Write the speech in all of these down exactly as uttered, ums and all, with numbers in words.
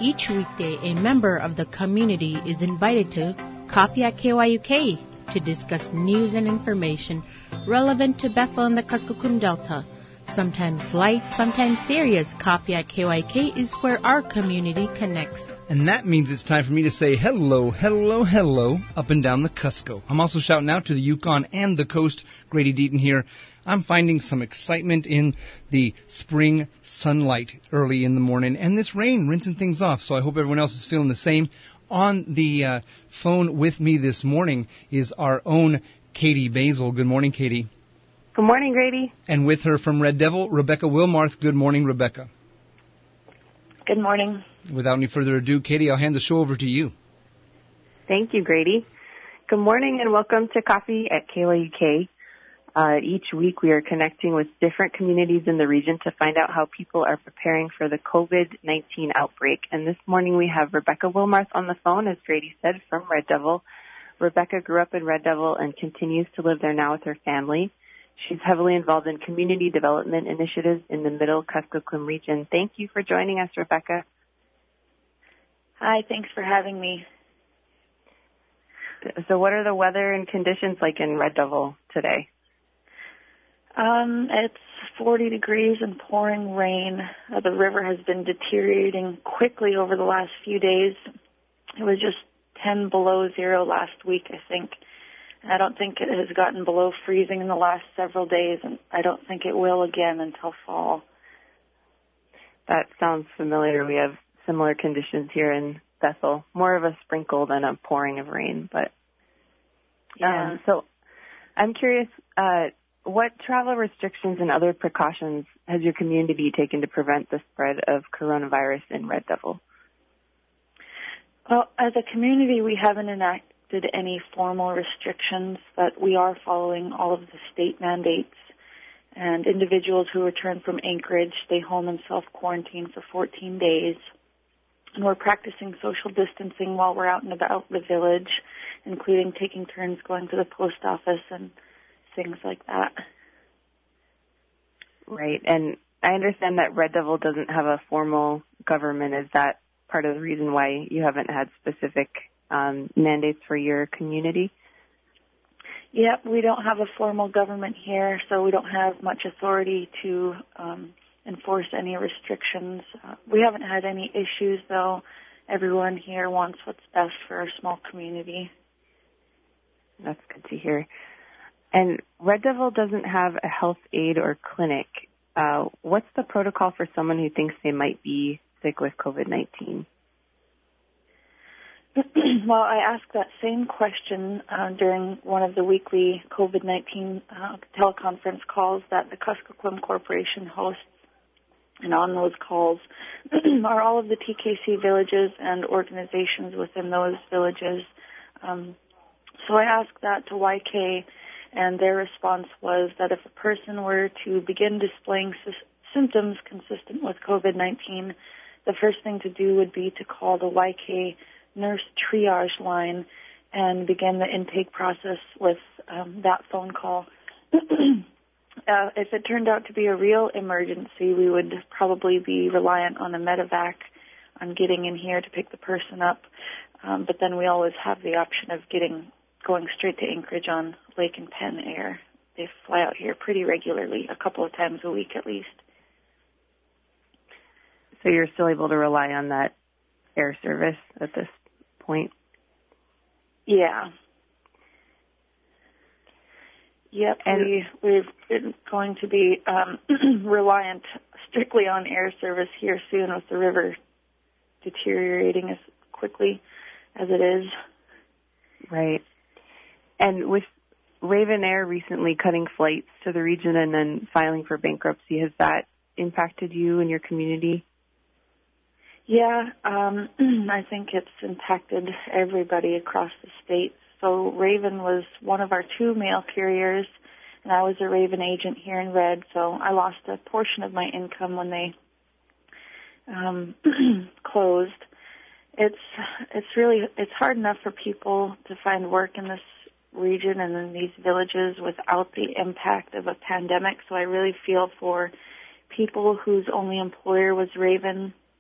Each weekday, a member of the community is invited to Coffee at K Y U K to discuss news and information relevant to Bethel and the Kuskokwim Delta. Sometimes light, sometimes serious, Coffee at K Y U K is where our community connects. And that means it's time for me to say hello, hello, hello, up and down the Cusco. I'm also shouting out to the Yukon and the coast. Grady Deaton here. I'm finding some excitement in the spring sunlight early in the morning, and this rain rinsing things off, so I hope everyone else is feeling the same. On the uh, phone with me this morning is our own Katie Basil. Good morning, Katie. Good morning, Grady. And with her from Red Devil, Rebecca Wilmarth. Good morning, Rebecca. Good morning. Without any further ado, Katie, I'll hand the show over to you. Thank you, Grady. Good morning and welcome to Coffee at K Y U K. Uh, each week we are connecting with different communities in the region to find out how people are preparing for the covid nineteen outbreak. And this morning we have Rebecca Wilmarth on the phone, as Grady said, from Red Devil. Rebecca grew up in Red Devil and continues to live there now with her family. She's heavily involved in community development initiatives in the Middle Kuskokwim region. Thank you for joining us, Rebecca. Hi, thanks for having me. So what are the weather and conditions like in Red Devil today? Um, it's forty degrees and pouring rain. Uh, the river has been deteriorating quickly over the last few days. It was just ten below zero last week, I think. I don't think it has gotten below freezing in the last several days, and I don't think it will again until fall. That sounds familiar. We have similar conditions here in Bethel. More of a sprinkle than a pouring of rain, but yeah. Um, so I'm curious, uh, what travel restrictions and other precautions has your community taken to prevent the spread of coronavirus in Red Devil? Well, as a community, we haven't enacted any formal restrictions, but we are following all of the state mandates. And individuals who return from Anchorage stay home and self-quarantine for fourteen days. And we're practicing social distancing while we're out and about the village, including taking turns going to the post office and things like that. Right. And I understand that Red Devil doesn't have a formal government. Is that part of the reason why you haven't had specific um, mandates for your community? Yep, we don't have a formal government here, so we don't have much authority to um, enforce any restrictions. Uh, we haven't had any issues, though. Everyone here wants what's best for our small community. That's good to hear. And Red Devil doesn't have a health aid or clinic. Uh, what's the protocol for someone who thinks they might be sick with covid nineteen? Well, I asked that same question uh, during one of the weekly covid nineteen uh, teleconference calls that the Kuskokwim Corporation hosts. And on those calls are all of the T K C villages and organizations within those villages. Um, so I asked that to Y K, and their response was that if a person were to begin displaying sy- symptoms consistent with covid nineteen, the first thing to do would be to call the Y K nurse triage line and begin the intake process with um, that phone call. Uh, if it turned out to be a real emergency, we would probably be reliant on a medevac on getting in here to pick the person up. Um, but then we always have the option of getting going straight to Anchorage on Lake and Penn Air. They fly out here pretty regularly, a couple of times a week at least. So you're still able to rely on that air service at this point? Yeah. Yep, and we, we're going to be um, reliant strictly on air service here soon with the river deteriorating as quickly as it is. Right. And with Raven Air recently cutting flights to the region and then filing for bankruptcy, has that impacted you and your community? Yeah, um, I think it's impacted everybody across the state. So Raven was one of our two mail carriers, and I was a Raven agent here in Red, so I lost a portion of my income when they um, closed. It's it's really it's hard enough for people to find work in this region and in these villages without the impact of a pandemic. So I really feel for people whose only employer was Raven,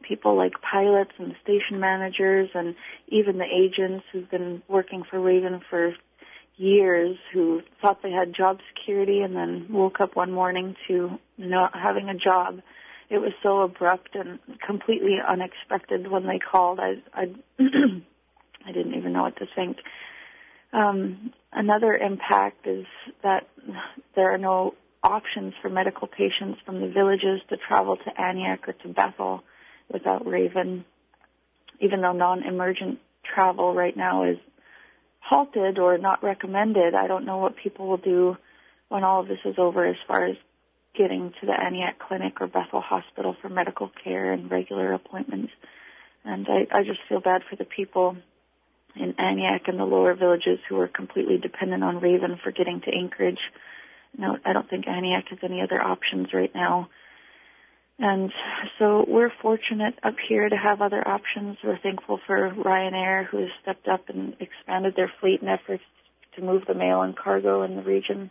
people like pilots and station managers and even the agents who've been working for Raven for years, who thought they had job security and then woke up one morning to not having a job. It was so abrupt and completely unexpected when they called. I I, I didn't even know what to think. Um, another impact is that there are no options for medical patients from the villages to travel to Aniak or to Bethel without Raven, even though non-emergent travel right now is halted or not recommended. I don't know what people will do when all of this is over as far as getting to the Aniak Clinic or Bethel Hospital for medical care and regular appointments. And I, I just feel bad for the people in Aniak and the lower villages who are completely dependent on Raven for getting to Anchorage. No, I don't think Aniak has any other options right now. And so we're fortunate up here to have other options. We're thankful for Ryanair, who has stepped up and expanded their fleet in efforts to move the mail and cargo in the region.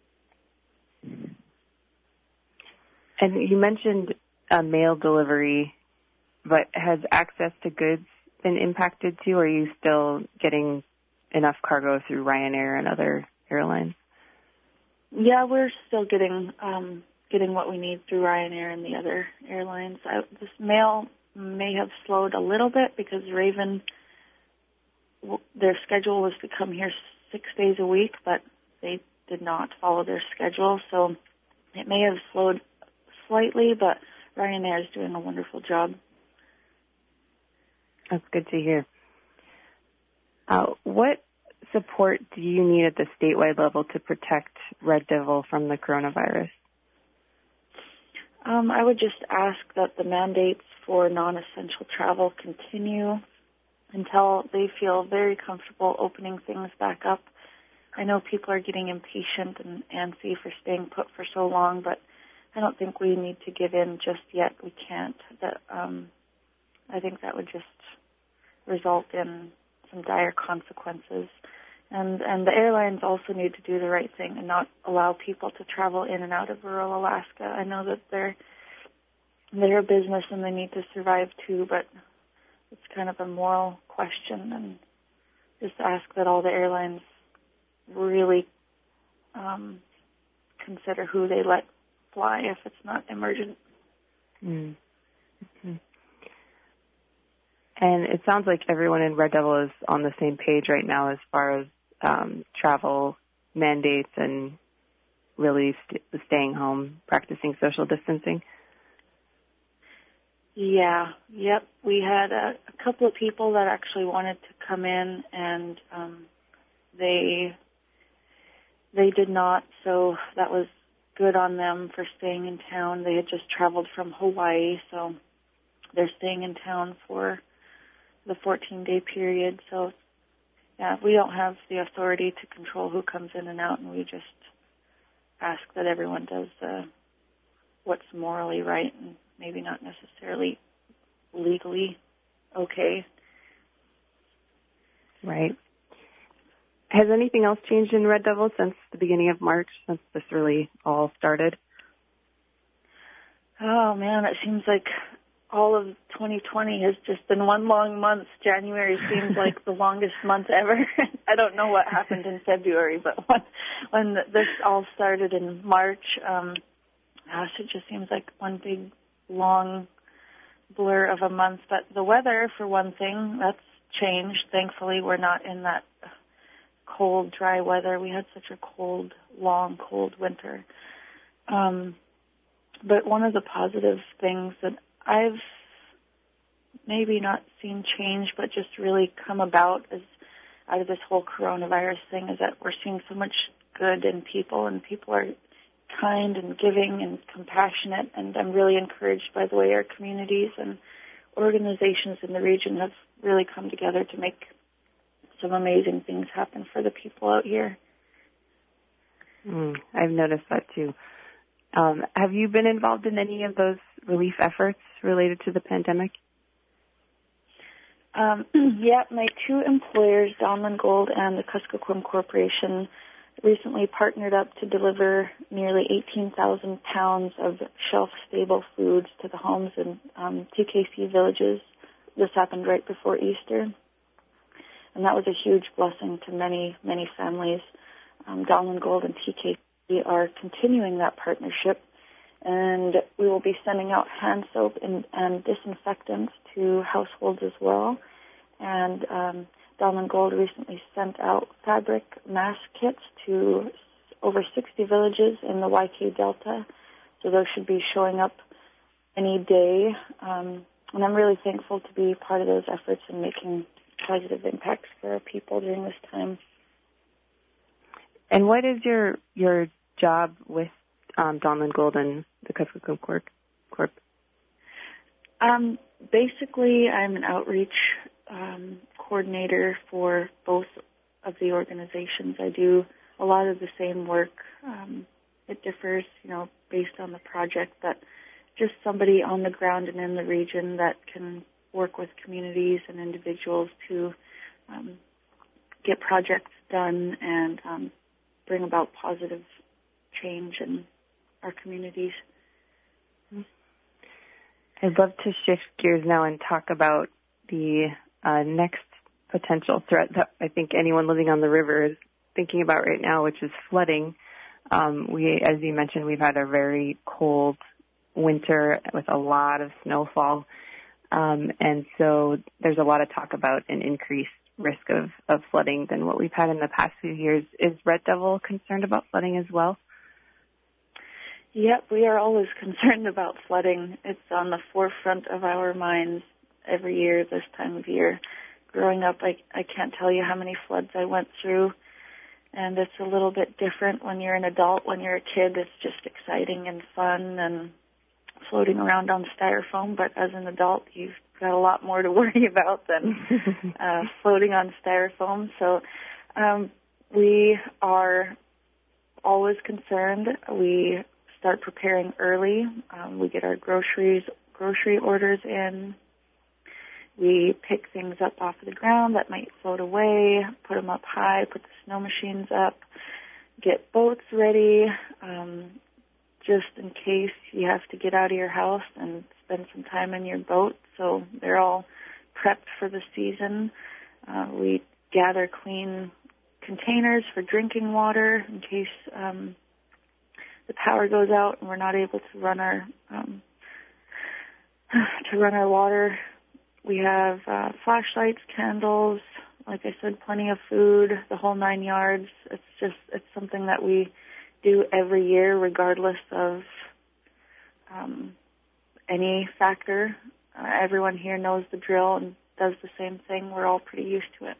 And you mentioned uh, mail delivery, but has access to goods been impacted too? Or are you still getting enough cargo through Ryanair and other airlines? Yeah, we're still getting um, getting what we need through Ryanair and the other airlines. I, this mail may have slowed a little bit because Raven, their schedule was to come here six days a week, but they did not follow their schedule, so it may have slowed slightly, but Ryanair is doing a wonderful job. That's good to hear. Uh, what support do you need at the statewide level to protect Red Devil from the coronavirus? Um, I would just ask that the mandates for non-essential travel continue until they feel very comfortable opening things back up. I know people are getting impatient and antsy for staying put for so long, but I don't think we need to give in just yet. We can't. That, um, I think that would just result in some dire consequences. And and the airlines also need to do the right thing and not allow people to travel in and out of rural Alaska. I know that they're they're a business and they need to survive too, but it's kind of a moral question, and just ask that all the airlines really um, consider who they let fly if it's not emergent. Mm-hmm. And it sounds like everyone in Red Devil is on the same page right now as far as um, travel mandates and really st- staying home, practicing social distancing. Yeah, yep. We had a, a couple of people that actually wanted to come in, and um, they they did not. So that was good on them for staying in town. They had just traveled from Hawaii, so they're staying in town for the fourteen-day period. So, yeah, we don't have the authority to control who comes in and out, and we just ask that everyone does uh, what's morally right and maybe not necessarily legally okay. Right. Has anything else changed in Red Devil since the beginning of March, since this really all started? Oh, man, it seems like all of twenty twenty has just been one long month. January seems like the longest month ever. I don't know what happened in February, but when, when this all started in March, um, gosh, it just seems like one big, long blur of a month. But the weather, for one thing, that's changed. Thankfully, we're not in that cold, dry weather. We had such a cold, long, cold winter. Um, but one of the positive things that I've maybe not seen change, but just really come about as out of this whole coronavirus thing, is that we're seeing so much good in people, and people are kind and giving and compassionate, and I'm really encouraged by the way our communities and organizations in the region have really come together to make some amazing things happen for the people out here. Mm, I've noticed that too. Um, have you been involved in any of those relief efforts related to the pandemic? Um, yeah, my two employers, Donlin Gold and the Kuskokwim Corporation, recently partnered up to deliver nearly eighteen thousand pounds of shelf-stable foods to the homes in um, T K C villages. This happened right before Easter, and that was a huge blessing to many, many families. Um, Donlin Gold and T K C are continuing that partnership, and we will be sending out hand soap and, and disinfectants to households as well. And um, Donlin Gold recently sent out fabric mask kits to over sixty villages in the Y K Delta, so those should be showing up any day. Um, and I'm really thankful to be part of those efforts and making positive impacts for our people during this time. And what is your your job with um, Donlin Gold and the Kuskokwim Corp? Corp? Um, basically, I'm an outreach um, coordinator for both of the organizations. I do a lot of the same work. Um, it differs, you know, based on the project, but just somebody on the ground and in the region that can work with communities and individuals to um, get projects done and um, bring about positive change in our communities. I'd love to shift gears now and talk about the uh, next potential threat that I think anyone living on the river is thinking about right now, which is flooding. Um, we, as you mentioned, we've had a very cold winter with a lot of snowfall, um, and so there's a lot of talk about an increased risk of, of flooding than what we've had in the past few years. Is Red Devil concerned about flooding as well? Yep, we are always concerned about flooding. It's on the forefront of our minds every year this time of year. Growing up, I, I can't tell you how many floods I went through, and it's a little bit different when you're an adult. When you're a kid, it's just exciting and fun and floating around on styrofoam, but as an adult, you've got a lot more to worry about than uh, floating on styrofoam. So um, we are always concerned. We start preparing early. Um, we get our groceries, grocery orders in. We pick things up off of the ground that might float away, put them up high, put the snow machines up, get boats ready, um, just in case you have to get out of your house and spend some time in your boat. So they're all prepped for the season. Uh, we gather clean containers for drinking water in case um, the power goes out and we're not able to run our um, to run our water. We have uh, flashlights, candles, like I said, plenty of food, the whole nine yards. It's just, it's something that we do every year regardless of um, any factor. Uh, everyone here knows the drill and does the same thing. We're all pretty used to it.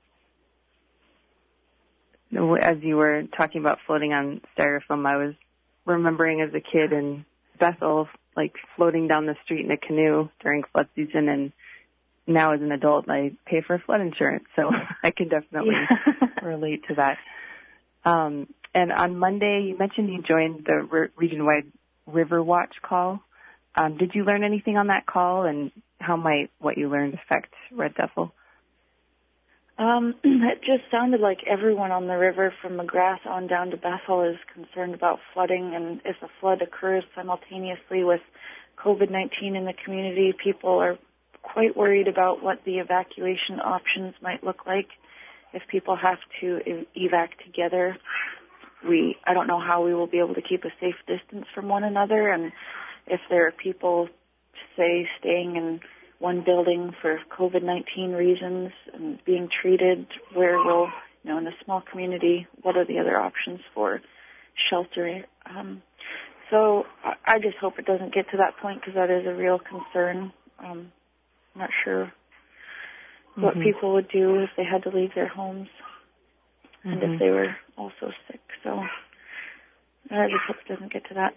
As you were talking about floating on styrofoam, I was remembering as a kid in Bethel, like floating down the street in a canoe during flood season, and now as an adult, I pay for flood insurance, so I can definitely yeah. relate to that. Um, and on Monday, you mentioned you joined the re- region-wide River Watch call. Um, did you learn anything on that call, and how might what you learned affect Red Devil? Um, it just sounded like everyone on the river from McGrath on down to Bethel is concerned about flooding, and if a flood occurs simultaneously with COVID nineteen in the community, people are quite worried about what the evacuation options might look like. If people have to evac together, we I don't know how we will be able to keep a safe distance from one another, and if there are people, say, staying in one building for COVID nineteen reasons and being treated, where will, you know, in a small community, what are the other options for shelter? Um, so I, I just hope it doesn't get to that point, because that is a real concern. Um, I'm not sure what mm-hmm. people would do if they had to leave their homes mm-hmm. and if they were also sick. So I just hope it doesn't get to that.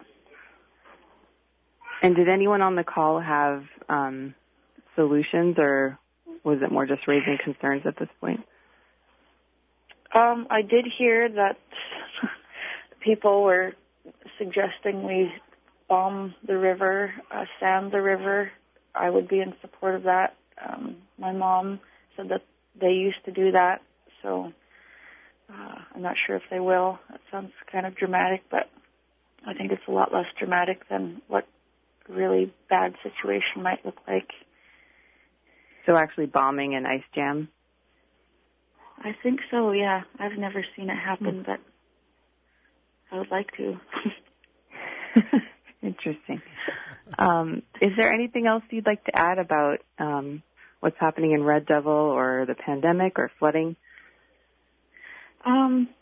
And did anyone on the call have um, solutions, or was it more just raising concerns at this point? Um, I did hear that people were suggesting we bomb the river, uh, sand the river. I would be in support of that. Um, my mom said that they used to do that, so Uh, I'm not sure if they will. That sounds kind of dramatic, but I think it's a lot less dramatic than what a really bad situation might look like. So actually bombing an ice jam? I think so, yeah. I've never seen it happen, mm. but I would like to. Interesting. Um, is there anything else you'd like to add about um, what's happening in Red Devil or the pandemic or flooding? Um,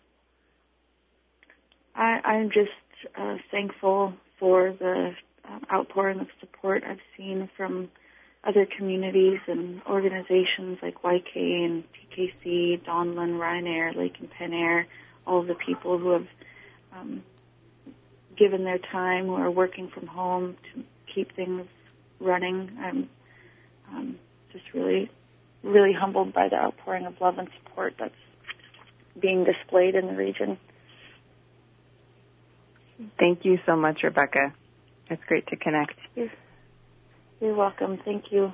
I, I'm just uh, thankful for the uh, outpouring of support I've seen from other communities and organizations like Y K and T K C, Donlin, Ryanair, Lake and Penn Air, all of the people who have um, given their time, who are working from home to keep things running. I'm um, just really, really humbled by the outpouring of love and support that's being displayed in the region. Thank you so much, Rebecca. It's great to connect. You're, you're welcome. Thank you.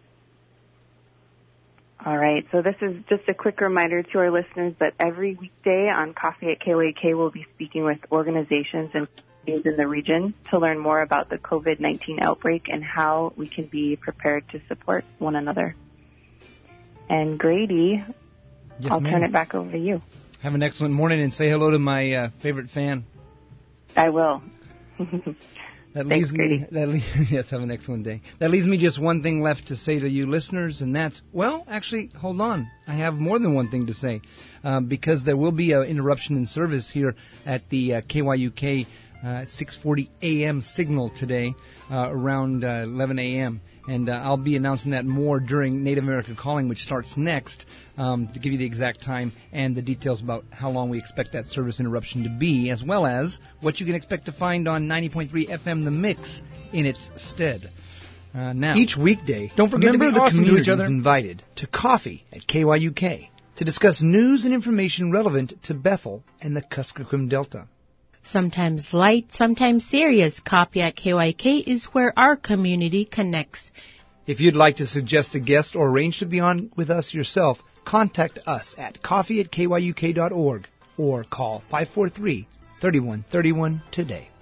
All right. So this is just a quick reminder to our listeners that every weekday on Coffee at K Y U K, we'll be speaking with organizations and communities in the region to learn more about the COVID nineteen outbreak and how we can be prepared to support one another. And Grady, yes, I'll ma'am. turn it back over to you. Have an excellent morning and say hello to my uh, favorite fan. I will. That Thanks, leaves Grady. me. That le- yes, have an excellent day. That leaves me just one thing left to say to you listeners, and that's, well, actually, hold on. I have more than one thing to say, um, because there will be an interruption in service here at the uh, K Y U K uh, six forty a.m. signal today, uh, around uh, eleven a.m. And uh, I'll be announcing that more during Native America Calling, which starts next, um, to give you the exact time and the details about how long we expect that service interruption to be, as well as what you can expect to find on ninety point three F M The Mix in its stead. Uh, now, each weekday, don't forget to be the awesome to each other. Invited to coffee at K Y U K to discuss news and information relevant to Bethel and the Kuskokwim Delta. Sometimes light, sometimes serious. Coffee at K Y U K is where our community connects. If you'd like to suggest a guest or arrange to be on with us yourself, contact us at coffee at K Y U K dot org or call five four three, three one three one today.